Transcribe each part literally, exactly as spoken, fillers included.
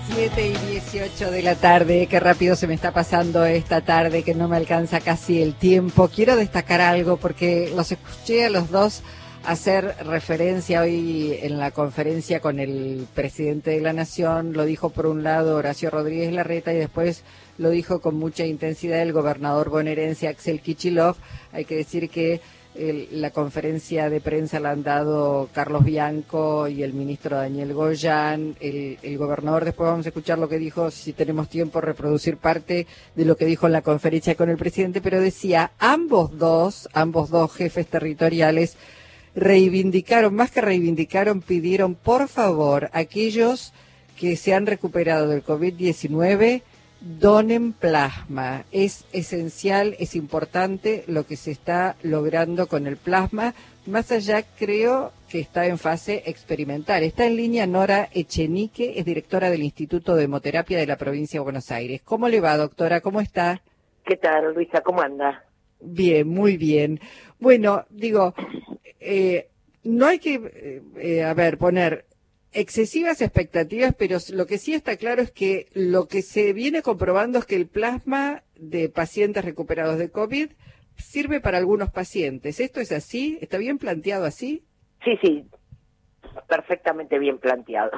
siete y dieciocho de la tarde, qué rápido se me está pasando esta tarde, que no me alcanza casi el tiempo. Quiero destacar algo porque los escuché a los dos hacer referencia hoy en la conferencia con el presidente de la Nación. Lo dijo por un lado Horacio Rodríguez Larreta y después lo dijo con mucha intensidad el gobernador bonaerense Axel Kicillof. Hay que decir que El, la conferencia de prensa la han dado Carlos Bianco y el ministro Daniel Goyan. El, el gobernador, después vamos a escuchar lo que dijo, si tenemos tiempo, reproducir parte de lo que dijo en la conferencia con el presidente, pero decía, ambos dos, ambos dos jefes territoriales reivindicaron, más que reivindicaron, pidieron por favor aquellos que se han recuperado del COVID diecinueve, donen plasma. Es esencial, es importante lo que se está logrando con el plasma. Más allá, creo que está en fase experimental. Está en línea Nora Echenique, es directora del Instituto de Hemoterapia de la provincia de Buenos Aires. ¿Cómo le va, doctora? ¿Cómo está? ¿Qué tal, Luisa? ¿Cómo anda? Bien, muy bien. Bueno, digo, eh, no hay que, eh, a ver, poner excesivas expectativas, pero lo que sí está claro es que lo que se viene comprobando es que el plasma de pacientes recuperados de COVID sirve para algunos pacientes. ¿Esto es así? ¿Está bien planteado así? Sí, sí, perfectamente bien planteado.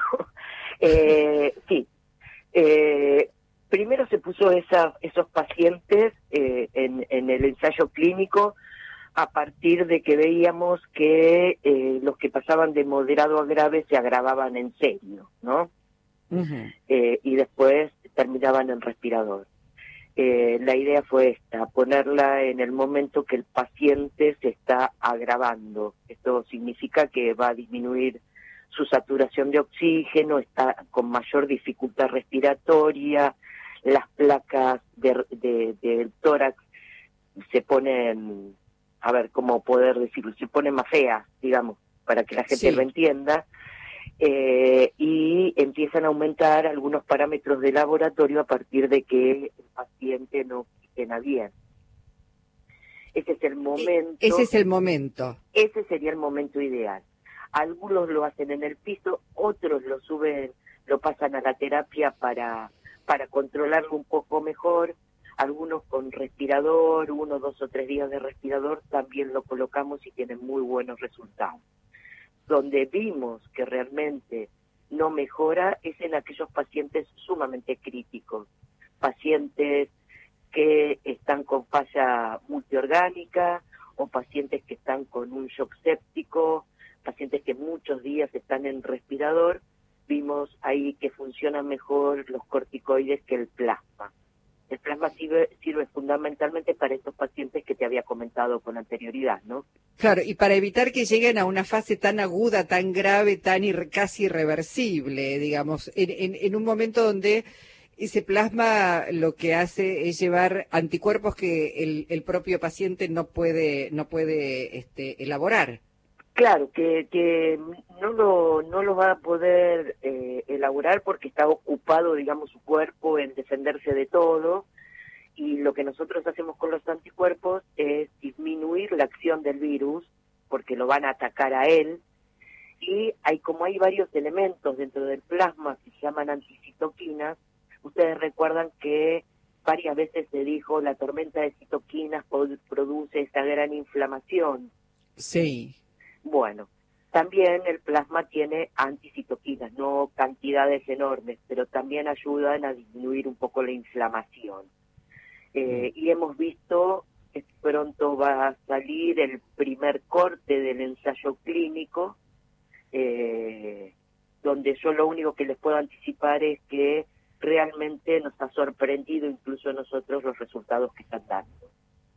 eh, sí, eh, primero se puso esa, esos pacientes eh, en, en el ensayo clínico a partir de que veíamos que eh, los que pasaban de moderado a grave se agravaban en serio, ¿no? Uh-huh. Eh, y después terminaban en respirador. Eh, la idea fue esta, ponerla en el momento que el paciente se está agravando. Esto significa que va a disminuir su saturación de oxígeno, está con mayor dificultad respiratoria, las placas de, de, del tórax se ponen, a ver cómo poder decirlo, se ponen más feas, digamos, para que la gente sí lo entienda, eh, y empiezan a aumentar algunos parámetros de laboratorio a partir de que el paciente no oxigena bien. Ese es el momento. Ese es el momento. Ese sería el momento ideal. Algunos lo hacen en el piso, otros lo suben, lo pasan a la terapia para, para controlarlo un poco mejor. Algunos con respirador, uno, dos o tres días de respirador, también lo colocamos y tienen muy buenos resultados. Donde vimos que realmente no mejora es en aquellos pacientes sumamente críticos, pacientes que están con falla multiorgánica o pacientes que están con un shock séptico, pacientes que muchos días están en respirador. Vimos ahí que funcionan mejor los corticoides que el plasma. El plasma sirve, sirve fundamentalmente para estos pacientes que te había comentado con anterioridad, ¿no? Claro, y para evitar que lleguen a una fase tan aguda, tan grave, tan ir, casi irreversible, digamos, en, en, en un momento donde ese plasma lo que hace es llevar anticuerpos que el, el propio paciente no puede, no puede este, elaborar. Claro, que, que no lo no lo va a poder eh, elaborar porque está ocupado, digamos, su cuerpo en defenderse de todo, y lo que nosotros hacemos con los anticuerpos es disminuir la acción del virus porque lo van a atacar a él, y hay como hay varios elementos dentro del plasma que se llaman anticitoquinas. Ustedes recuerdan que varias veces se dijo la tormenta de citoquinas produce esta gran inflamación. Sí. Bueno, también el plasma tiene anticitoquinas, no cantidades enormes, pero también ayudan a disminuir un poco la inflamación. Eh, y hemos visto que pronto va a salir el primer corte del ensayo clínico, eh, donde yo lo único que les puedo anticipar es que realmente nos ha sorprendido incluso a nosotros los resultados que están dando.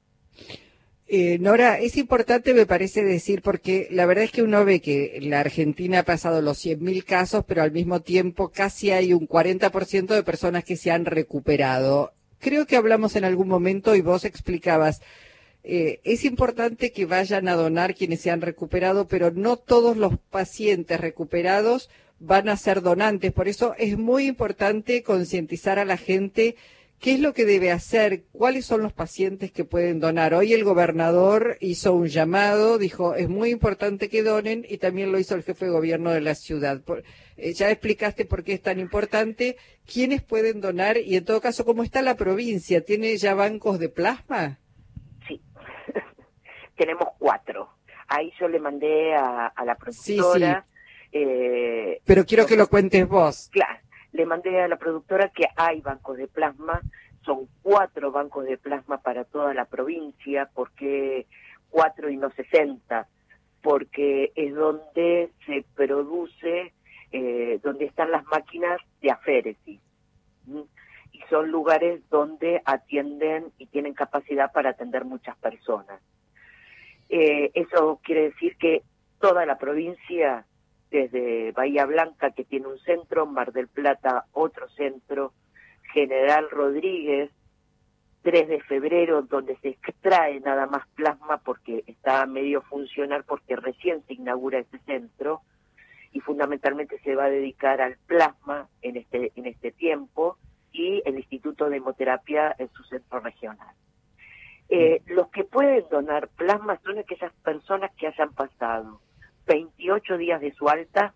Eh, Nora, es importante, me parece decir, porque la verdad es que uno ve que la Argentina ha pasado los cien mil casos, pero al mismo tiempo casi hay un cuarenta por ciento de personas que se han recuperado. Creo que hablamos en algún momento y vos explicabas, eh, es importante que vayan a donar quienes se han recuperado, pero no todos los pacientes recuperados van a ser donantes. Por eso es muy importante concientizar a la gente ¿Qué es lo que debe hacer? ¿Cuáles son los pacientes que pueden donar? Hoy el gobernador hizo un llamado, dijo, es muy importante que donen, y también lo hizo el jefe de gobierno de la ciudad. Por, eh, ya explicaste por qué es tan importante. ¿Quiénes pueden donar? Y en todo caso, ¿cómo está la provincia? ¿Tiene ya bancos de plasma? Sí, tenemos cuatro. Ahí yo le mandé a, a la Sí, sí, productora. Eh, pero quiero que nosotros, lo cuentes vos. claro, le mandé a la productora que hay bancos de plasma, son cuatro bancos de plasma para toda la provincia, porque cuatro y no sesenta, porque es donde se produce, eh, donde están las máquinas de aféresis. ¿sí? Y son lugares donde atienden y tienen capacidad para atender muchas personas. Eh, eso quiere decir que toda la provincia, desde Bahía Blanca, que tiene un centro, Mar del Plata, otro centro, General Rodríguez, tres de febrero, donde se extrae nada más plasma porque está a medio funcionar, porque recién se inaugura ese centro, y fundamentalmente se va a dedicar al plasma en este, en este tiempo, y el Instituto de Hemoterapia en su centro regional. Eh, los que pueden donar plasma son aquellas personas que hayan pasado veintiocho días de su alta,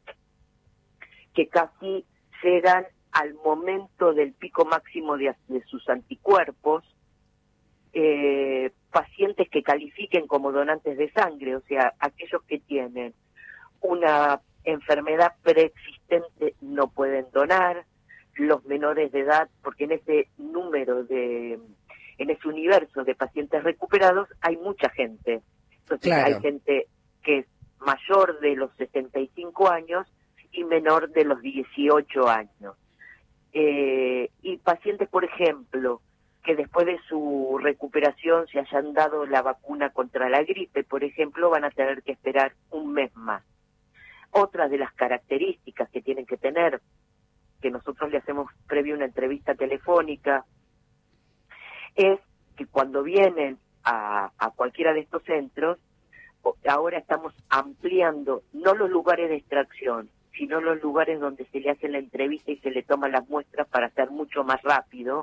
que casi llegan al momento del pico máximo de, de sus anticuerpos, eh, pacientes que califiquen como donantes de sangre, o sea, aquellos que tienen una enfermedad preexistente no pueden donar, los menores de edad, porque en ese número de, en ese universo de pacientes recuperados hay mucha gente. Entonces Claro. hay gente que es mayor de los sesenta y cinco años y menor de los dieciocho años. Eh, y pacientes, por ejemplo, que después de su recuperación se hayan dado la vacuna contra la gripe, por ejemplo, van a tener que esperar un mes más. Otra de las características que tienen que tener, que nosotros le hacemos previo una entrevista telefónica, es que cuando vienen a, a cualquiera de estos centros, ahora estamos ampliando no los lugares de extracción, sino los lugares donde se le hace la entrevista y se le toman las muestras para hacer mucho más rápido.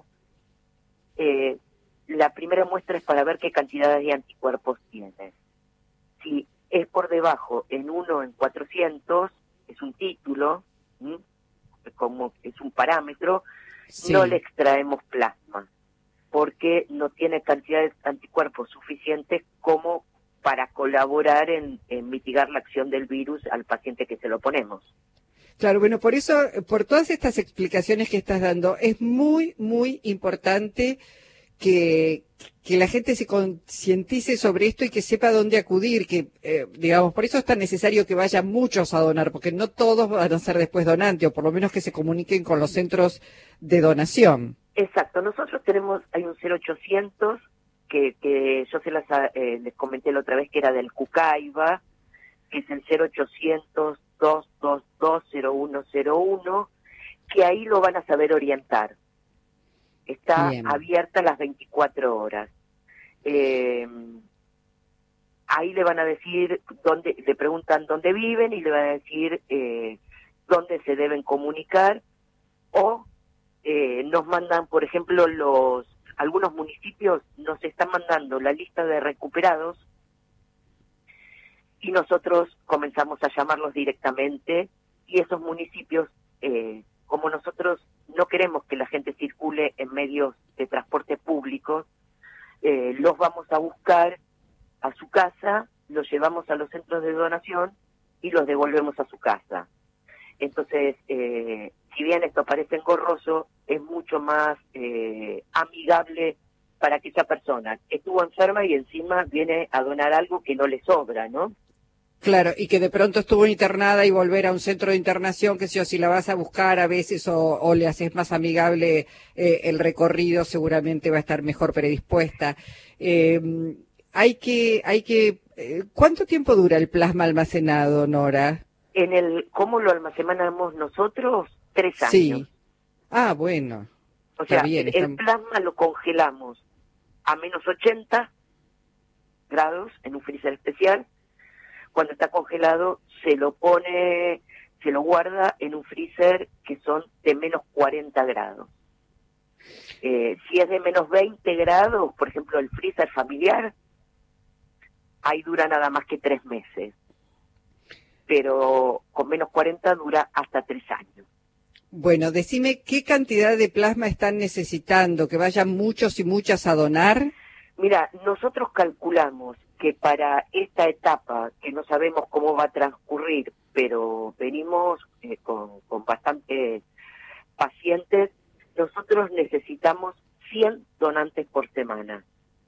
Eh, la primera muestra es para ver qué cantidad de anticuerpos tiene. Si es por debajo en uno en cuatrocientos, es un título, ¿sí? Como es un parámetro, Sí. no le extraemos plasma, porque no tiene cantidad de anticuerpos suficientes como para colaborar en, en mitigar la acción del virus al paciente que se lo ponemos. Claro, bueno, por eso, por todas estas explicaciones que estás dando, es muy, muy importante que, que la gente se concientice sobre esto y que sepa dónde acudir, que, eh, digamos, por eso es tan necesario que vayan muchos a donar, porque no todos van a ser después donantes, o por lo menos que se comuniquen con los centros de donación. Exacto, nosotros tenemos, hay un cero ochocientos, que, que yo se las, eh, les comenté la otra vez, que era del Cucaiba, que es el cero ochocientos, dos dos dos, cero uno cero uno, que ahí lo van a saber orientar. Está Bien. abierta las veinticuatro horas. Eh, ahí le van a decir, dónde, le preguntan dónde viven y le van a decir eh, dónde se deben comunicar, o eh, nos mandan, por ejemplo, los algunos municipios nos están mandando la lista de recuperados y nosotros comenzamos a llamarlos directamente, y esos municipios, eh, como nosotros no queremos que la gente circule en medios de transporte públicos, eh, los vamos a buscar a su casa, los llevamos a los centros de donación y los devolvemos a su casa. Entonces, eh, si bien esto parece engorroso, es mucho más eh, amigable para aquella persona que estuvo enferma y encima viene a donar algo que no le sobra, ¿no? Claro, y que de pronto estuvo internada y volver a un centro de internación, que si, o si la vas a buscar a veces o, o le haces más amigable eh, el recorrido, seguramente va a estar mejor predispuesta. Eh, hay que, hay que, eh, ¿cuánto tiempo dura el plasma almacenado, Nora? En el cómo lo almacenamos nosotros, tres años. Sí. Ah, bueno. O Está sea, bien, el, está... el plasma lo congelamos a menos ochenta grados en un freezer especial. Cuando está congelado, se lo pone, se lo guarda en un freezer que son de menos cuarenta grados. Eh, si es de menos veinte grados, por ejemplo, el freezer familiar, ahí dura nada más que tres meses. Pero con menos cuarenta dura hasta tres años. Bueno, decime qué cantidad de plasma están necesitando, que vayan muchos y muchas a donar. Mira, nosotros calculamos que para esta etapa, que no sabemos cómo va a transcurrir, pero venimos eh, con, con bastantes pacientes, nosotros necesitamos cien donantes por semana.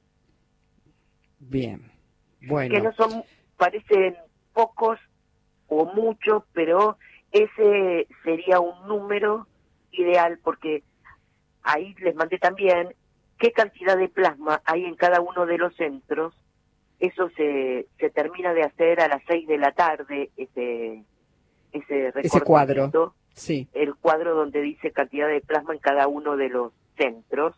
Bien, bueno. Que no son, parecen pocos o muchos, pero ese sería un número ideal, porque ahí les mandé también qué cantidad de plasma hay en cada uno de los centros. Eso se, se termina de hacer a las seis de la tarde, ese, ese, ese cuadro. Sí. El cuadro donde dice cantidad de plasma en cada uno de los centros.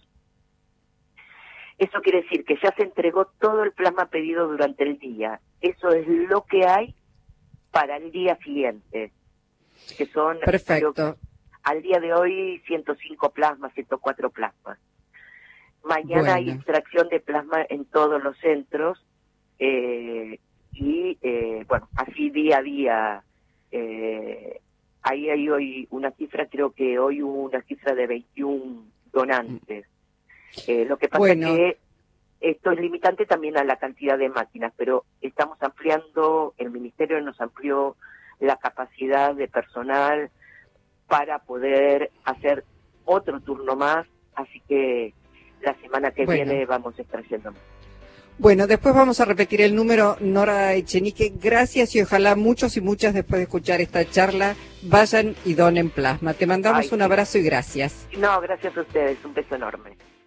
Eso quiere decir que ya se entregó todo el plasma pedido durante el día. Eso es lo que hay para el día siguiente, que son... Perfecto. Creo, al día de hoy ciento cinco plasmas, ciento cuatro plasmas. Mañana bueno. hay extracción de plasma en todos los centros eh, y, eh, bueno, así día a día. Eh, ahí hay hoy una cifra, creo que hoy hubo una cifra de veintiún donantes. Eh, lo que pasa bueno. es que esto es limitante también a la cantidad de máquinas, pero estamos ampliando, el Ministerio nos amplió la capacidad de personal para poder hacer otro turno más, así que la semana que bueno. viene vamos a estar yendo más. Bueno, después vamos a repetir el número, Nora Echenique. Gracias y ojalá muchos y muchas después de escuchar esta charla vayan y donen plasma. Te mandamos Ay, un abrazo sí. y gracias. No, gracias a ustedes, un beso enorme.